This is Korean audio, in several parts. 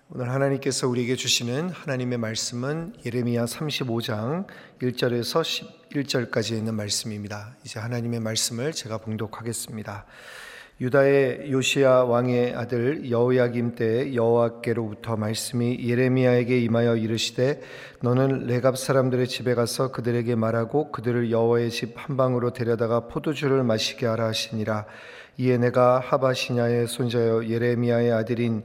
오늘 하나님께서 우리에게 주시는 하나님의 말씀은 예레미야 35장 1절에서 11절까지 있는 말씀입니다. 이제 하나님의 말씀을 제가 봉독하겠습니다. 유다의 요시야 왕의 아들 여호야김 때 여호와께로부터 말씀이 예레미야에게 임하여 이르시되 너는 레갑 사람들의 집에 가서 그들에게 말하고 그들을 여호와의 집 한방으로 데려다가 포도주를 마시게 하라 하시니라. 이에 내가 하바시냐의 손자여 예레미야의 아들인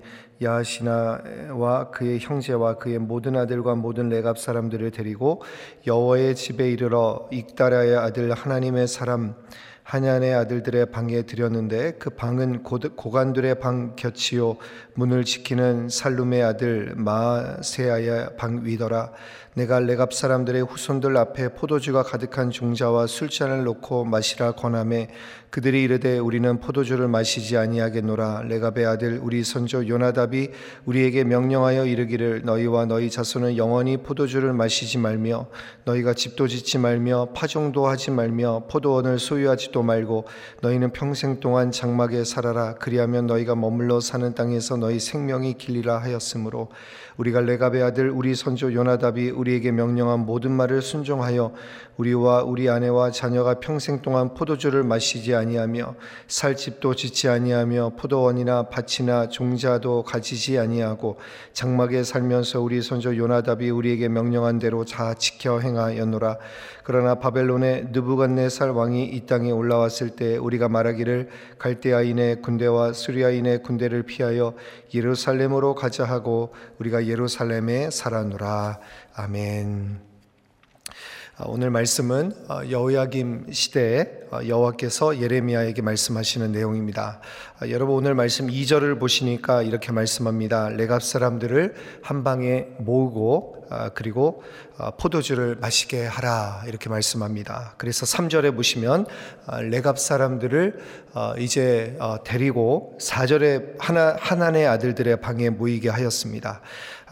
야시나와 그의 형제와 그의 모든 아들과 모든 레갑 사람들을 데리고 여호와의 집에 이르러 익다랴의 아들 하나님의 사람 하냐의 아들들의 방에 들였는데 그 방은 고관들의 방 곁이요 문을 지키는 살룸의 아들 마세야의 방 위더라. 내가 레갑 사람들의 후손들 앞에 포도주가 가득한 종자와 술잔을 놓고 마시라 권하매 그들이 이르되 우리는 포도주를 마시지 아니하겠노라. 레갑의 아들 우리 선조 요나답이 우리에게 명령하여 이르기를 너희와 너희 자손은 영원히 포도주를 마시지 말며 너희가 집도 짓지 말며 파종도 하지 말며 포도원을 소유하지도 말고 너희는 평생 동안 장막에 살아라. 그리하면 너희가 머물러 사는 땅에서 너희 생명이 길리라 하였으므로 우리가 레갑의 아들 우리 선조 요나답이 우리에게 명령한 모든 말을 순종하여 우리와 우리 아내와 자녀가 평생 동안 포도주를 마시지 아니하며 살 집도 짓지 아니하며 포도원이나 밭이나 종자도 가지지 아니하고 장막에 살면서 우리 선조 요나답이 우리에게 명령한 대로 다 지켜 행하였노라. 그러나 바벨론의 느부갓네살 왕이 이 땅에 올라왔을 때 우리가 말하기를 갈대아인의 군대와 수리아인의 군대를 피하여 예루살렘으로 가자 하고 우리가 예루살렘에 살았노라. 아멘. 오늘 말씀은 여호야김 시대에 여호와께서 예레미야에게 말씀하시는 내용입니다. 여러분 오늘 말씀 2절을 보시니까 이렇게 말씀합니다. 레갑 사람들을 한 방에 모으고 그리고 포도주를 마시게 하라 이렇게 말씀합니다. 그래서 3절에 보시면 레갑 사람들을 이제 데리고 4절에 하나님의 아들들의 방에 모이게 하였습니다.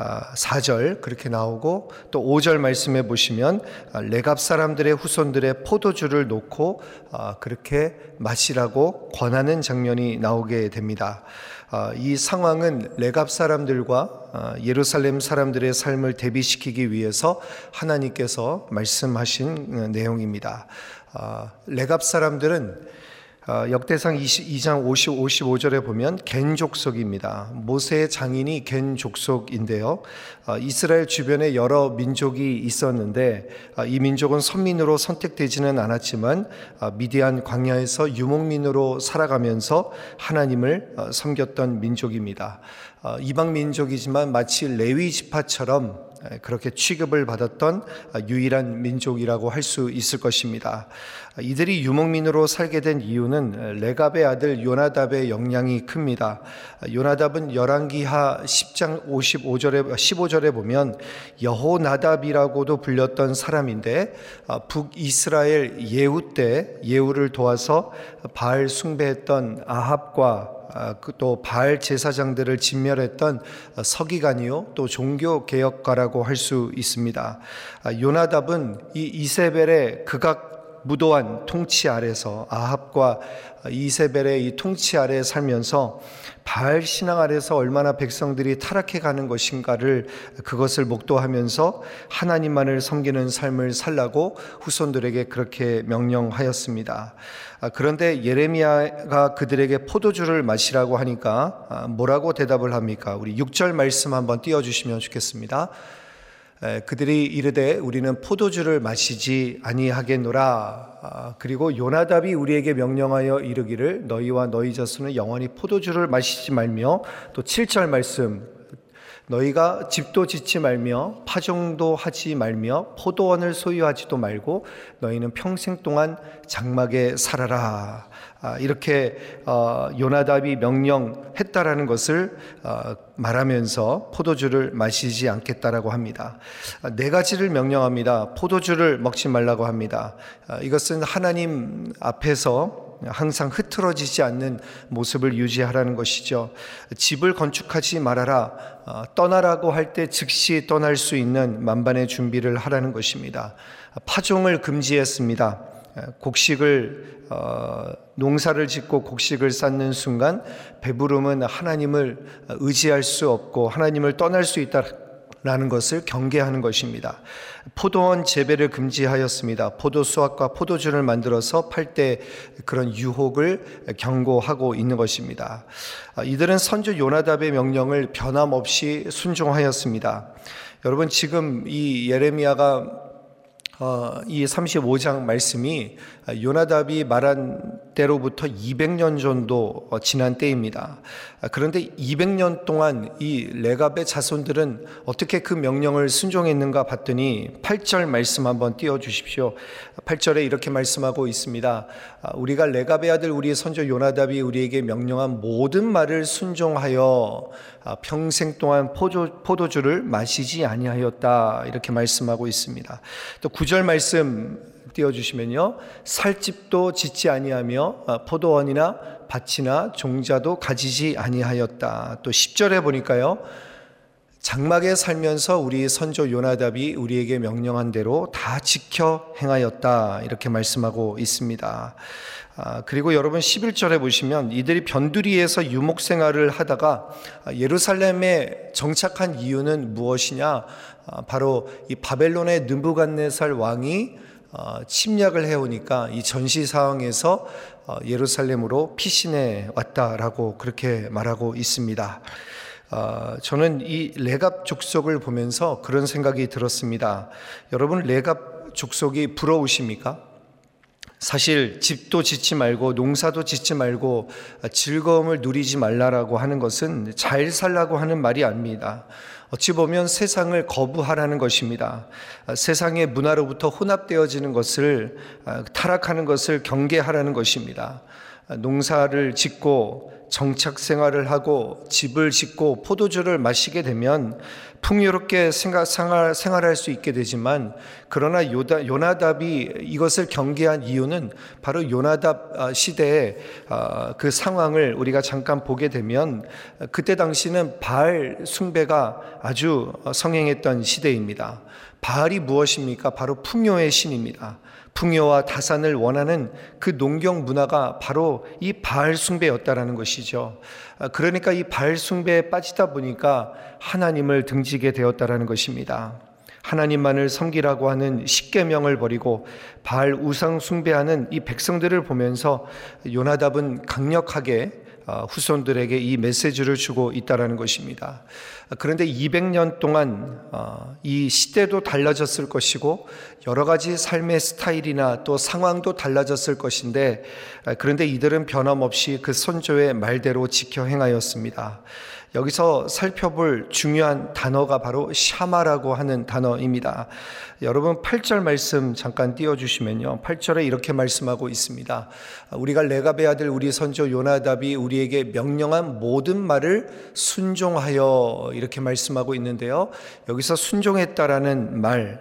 4절 그렇게 나오고 또 5절 말씀에 보시면 레갑 사람들의 후손들의 포도주를 놓고 그렇게 마시라고 권하는 장면이 나오게 됩니다. 이 상황은 레갑 사람들과 예루살렘 사람들의 삶을 대비시키기 위해서 하나님께서 말씀하신 내용입니다. 레갑 사람들은 역대상 22장 55절에 보면 겐 족속입니다. 모세의 장인이 겐 족속인데요. 이스라엘 주변에 여러 민족이 있었는데 이 민족은 선민으로 선택되지는 않았지만 미디안 광야에서 유목민으로 살아가면서 하나님을 섬겼던 민족입니다. 이방 민족이지만 마치 레위 지파처럼 그렇게 취급을 받았던 유일한 민족이라고 할 수 있을 것입니다. 이들이 유목민으로 살게 된 이유는 레갑의 아들 요나답의 영향이 큽니다. 요나답은 열왕기하 10장 15절에 보면 여호나답이라고도 불렸던 사람인데 북이스라엘 예후 때 예후를 도와서 바알 숭배했던 아합과 또 바알 제사장들을 진멸했던 서기관이요 또 종교개혁가라고 할 수 있습니다. 요나답은 이 이세벨의 극악 무도한 통치 아래서 아합과 이세벨의 이 통치 아래 살면서 바알 신앙 아래서 얼마나 백성들이 타락해 가는 것인가를 그것을 목도하면서 하나님만을 섬기는 삶을 살라고 후손들에게 그렇게 명령하였습니다. 그런데 예레미야가 그들에게 포도주를 마시라고 하니까 뭐라고 대답을 합니까? 우리 6절 말씀 한번 띄워주시면 좋겠습니다. 그들이 이르되 우리는 포도주를 마시지 아니하겠노라. 그리고 요나답이 우리에게 명령하여 이르기를 너희와 너희 자손은 영원히 포도주를 마시지 말며 또 7절 말씀 너희가 집도 짓지 말며 파종도 하지 말며 포도원을 소유하지도 말고 너희는 평생 동안 장막에 살아라. 이렇게 요나답이 명령했다라는 것을 말하면서 포도주를 마시지 않겠다라고 합니다. 네 가지를 명령합니다. 포도주를 먹지 말라고 합니다. 이것은 하나님 앞에서 항상 흐트러지지 않는 모습을 유지하라는 것이죠. 집을 건축하지 말아라. 떠나라고 할 때 즉시 떠날 수 있는 만반의 준비를 하라는 것입니다. 파종을 금지했습니다. 곡식을 농사를 짓고 곡식을 쌓는 순간 배부름은 하나님을 의지할 수 없고 하나님을 떠날 수 있다라는 것을 경계하는 것입니다. 포도원 재배를 금지하였습니다. 포도 수확과 포도주를 만들어서 팔 때 그런 유혹을 경고하고 있는 것입니다. 이들은 선조 요나답의 명령을 변함없이 순종하였습니다. 여러분, 지금 이 예레미야가 이 35장 말씀이 요나답이 말한 때로부터 200년 정도 지난 때입니다. 그런데 200년 동안 이 레갑의 자손들은 어떻게 그 명령을 순종했는가 봤더니 8절 말씀 한번 띄워주십시오. 8절에 이렇게 말씀하고 있습니다. 우리가 레갑의 아들 우리의 선조 요나답이 우리에게 명령한 모든 말을 순종하여 평생 동안 포도주를 마시지 아니하였다, 이렇게 말씀하고 있습니다. 또 9절 말씀 띄워주시면요, 살집도 짓지 아니하며 포도원이나 밭이나 종자도 가지지 아니하였다. 또 10절에 보니까요, 장막에 살면서 우리 선조 요나답이 우리에게 명령한 대로 다 지켜 행하였다, 이렇게 말씀하고 있습니다. 그리고 여러분 11절에 보시면 이들이 변두리에서 유목 생활을 하다가 예루살렘에 정착한 이유는 무엇이냐? 바로 이 바벨론의 느부갓네살 왕이 침략을 해오니까 이 전시 상황에서 예루살렘으로 피신해 왔다라고 그렇게 말하고 있습니다. 저는 이 레갑 족속을 보면서 그런 생각이 들었습니다. 여러분, 레갑 족속이 부러우십니까? 사실 집도 짓지 말고 농사도 짓지 말고 즐거움을 누리지 말라라고 하는 것은 잘 살라고 하는 말이 아닙니다. 어찌 보면 세상을 거부하라는 것입니다. 세상의 문화로부터 혼합되어지는 것을, 타락하는 것을 경계하라는 것입니다. 농사를 짓고 정착 생활을 하고 집을 짓고 포도주를 마시게 되면 풍요롭게 생활할 수 있게 되지만, 그러나 요나답이 이것을 경계한 이유는 바로 요나답 시대의 그 상황을 우리가 잠깐 보게 되면, 그때 당시는 바알 숭배가 아주 성행했던 시대입니다. 바알이 무엇입니까? 바로 풍요의 신입니다. 풍요와 다산을 원하는 그 농경 문화가 바로 이 바알 숭배였다라는 것이죠. 그러니까 이 바알 숭배에 빠지다 보니까 하나님을 등지게 되었다라는 것입니다. 하나님만을 섬기라고 하는 십계명을 버리고 바알 우상 숭배하는 이 백성들을 보면서 요나답은 강력하게 후손들에게 이 메시지를 주고 있다라는 것입니다. 그런데 200년 동안 이 시대도 달라졌을 것이고 여러 가지 삶의 스타일이나 또 상황도 달라졌을 것인데, 그런데 이들은 변함없이 그 선조의 말대로 지켜 행하였습니다. 여기서 살펴볼 중요한 단어가 바로 샤마라고 하는 단어입니다. 여러분 8절 말씀 잠깐 띄워주시면요, 8절에 이렇게 말씀하고 있습니다. 우리가 레갑의 아들 우리 선조 요나답이 우리에게 명령한 모든 말을 순종하여, 이렇게 말씀하고 있는데요, 여기서 순종했다라는 말,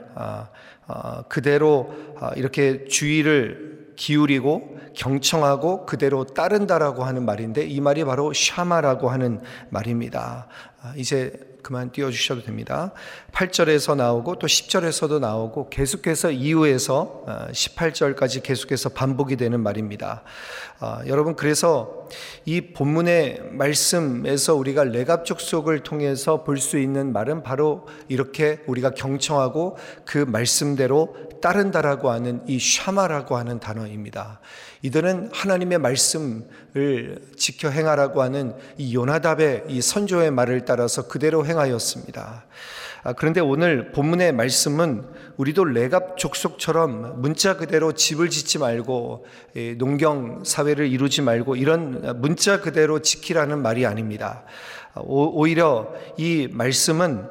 그대로 이렇게 주의를 기울이고 경청하고 그대로 따른다라고 하는 말인데, 이 말이 바로 샤마라고 하는 말입니다. 이제 그만 띄워주셔도 됩니다. 8절에서 나오고 또 10절에서도 나오고 계속해서 이후에서 18절까지 계속해서 반복이 되는 말입니다. 여러분, 그래서 이 본문의 말씀에서 우리가 레갑 족속을 통해서 볼 수 있는 말은 바로 이렇게 우리가 경청하고 그 말씀대로 따른다라고 하는 이 샤마라고 하는 단어입니다. 이들은 하나님의 말씀을 지켜 행하라고 하는 이 요나답의 이 선조의 말을 따라서 그대로 행하였습니다. 그런데 오늘 본문의 말씀은 우리도 레갑 족속처럼 문자 그대로 집을 짓지 말고 농경 사회를 이루지 말고 이런 문자 그대로 지키라는 말이 아닙니다. 오히려 이 말씀은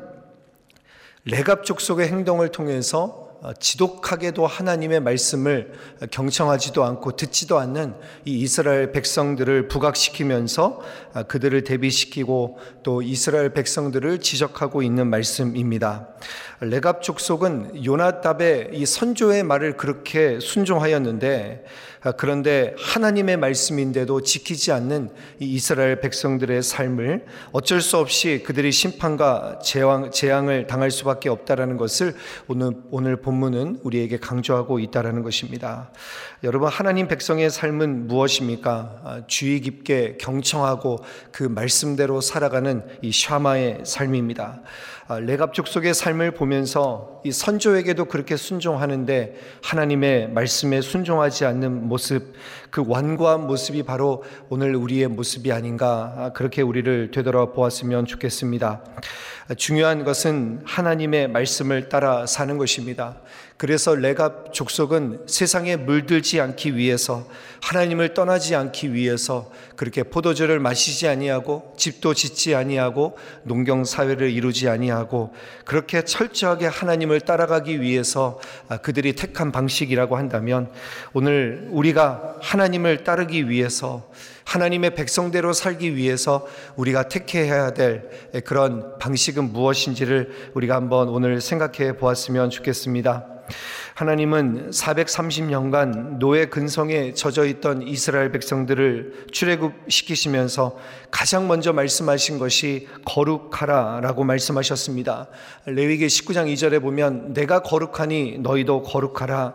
레갑 족속의 행동을 통해서 지독하게도 하나님의 말씀을 경청하지도 않고 듣지도 않는 이 이스라엘 백성들을 부각시키면서 그들을 대비시키고 또 이스라엘 백성들을 지적하고 있는 말씀입니다. 레갑 족속은 요나답의 이 선조의 말을 그렇게 순종하였는데, 그런데 하나님의 말씀인데도 지키지 않는 이 이스라엘 백성들의 삶을 어쩔 수 없이 그들이 심판과 재앙을 당할 수밖에 없다라는 것을 오늘 본문 본문은 우리에게 강조하고 있다는 것입니다. 여러분, 하나님 백성의 삶은 무엇입니까? 주의 깊게 경청하고 그 말씀대로 살아가는 이 샤마의 삶입니다. 레갑 족속의 삶을 보면서 이 선조에게도 그렇게 순종하는데 하나님의 말씀에 순종하지 않는 모습, 그 완고한 모습이 바로 오늘 우리의 모습이 아닌가, 그렇게 우리를 되돌아보았으면 좋겠습니다. 중요한 것은 하나님의 말씀을 따라 사는 것입니다. 그래서 레갑 족속은 세상에 물들지 않기 위해서, 하나님을 떠나지 않기 위해서 그렇게 포도주를 마시지 아니하고 집도 짓지 아니하고 농경 사회를 이루지 아니하고 그렇게 철저하게 하나님을 따라가기 위해서 그들이 택한 방식이라고 한다면, 오늘 우리가 하나님을 따르기 위해서, 하나님의 백성대로 살기 위해서 우리가 택해야 될 그런 방식은 무엇인지를 우리가 한번 오늘 생각해 보았으면 좋겠습니다. 하나님은 430년간 노예 근성에 젖어 있던 이스라엘 백성들을 출애굽시키시면서 가장 먼저 말씀하신 것이 거룩하라라고 말씀하셨습니다. 레위기 19장 2절에 보면 내가 거룩하니 너희도 거룩하라.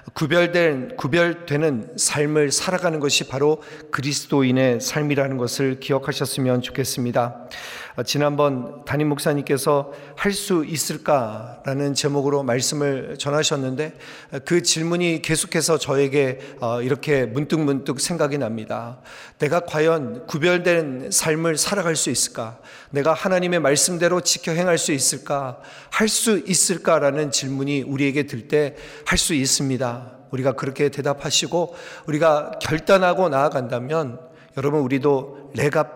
구별되는 삶을 살아가는 것이 바로 그리스도인의 삶이라는 것을 기억하셨으면 좋겠습니다. 지난번 담임 목사님께서 할 수 있을까라는 제목으로 말씀을 전하셨는데 그 질문이 계속해서 저에게 이렇게 문득문득 생각이 납니다. 내가 과연 구별된 삶을 살아갈 수 있을까? 내가 하나님의 말씀대로 지켜 행할 수 있을까? 할 수 있을까라는 질문이 우리에게 들 때 할 수 있습니다. 우리가 그렇게 대답하시고 우리가 결단하고 나아간다면, 여러분, 우리도 레갑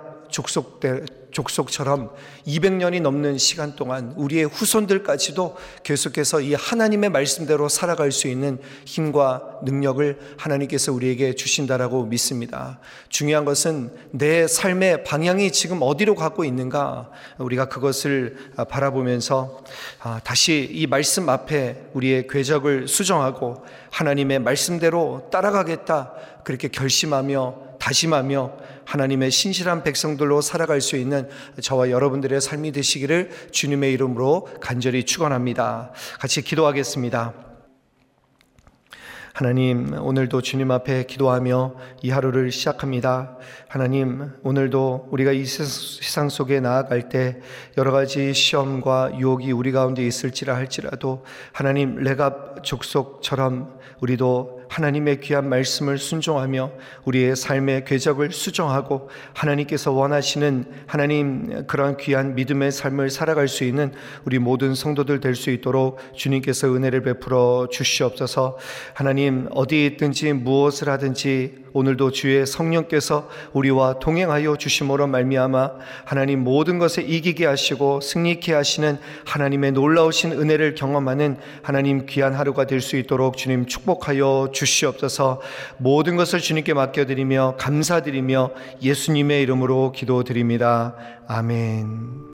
족속처럼 200년이 넘는 시간 동안 우리의 후손들까지도 계속해서 이 하나님의 말씀대로 살아갈 수 있는 힘과 능력을 하나님께서 우리에게 주신다라고 믿습니다. 중요한 것은 내 삶의 방향이 지금 어디로 가고 있는가, 우리가 그것을 바라보면서 다시 이 말씀 앞에 우리의 궤적을 수정하고 하나님의 말씀대로 따라가겠다, 그렇게 결심하며 다짐하며 하나님의 신실한 백성들로 살아갈 수 있는 저와 여러분들의 삶이 되시기를 주님의 이름으로 간절히 축원합니다. 같이 기도하겠습니다. 하나님, 오늘도 주님 앞에 기도하며 이 하루를 시작합니다. 하나님, 오늘도 우리가 이 세상 속에 나아갈 때 여러 가지 시험과 유혹이 우리 가운데 있을지라 할지라도, 하나님, 레갑 족속처럼 우리도 하나님의 귀한 말씀을 순종하며 우리의 삶의 궤적을 수정하고 하나님께서 원하시는 하나님 그러한 귀한 믿음의 삶을 살아갈 수 있는 우리 모든 성도들 될 수 있도록 주님께서 은혜를 베풀어 주시옵소서. 하나님, 어디에 있든지 무엇을 하든지 오늘도 주의 성령께서 우리와 동행하여 주심으로 말미암아 하나님 모든 것에 이기게 하시고 승리케 하시는 하나님의 놀라우신 은혜를 경험하는 하나님 귀한 하루가 될 수 있도록 주님 축복하여 주시옵소서. 모든 것을 주님께 맡겨드리며 감사드리며 예수님의 이름으로 기도드립니다. 아멘.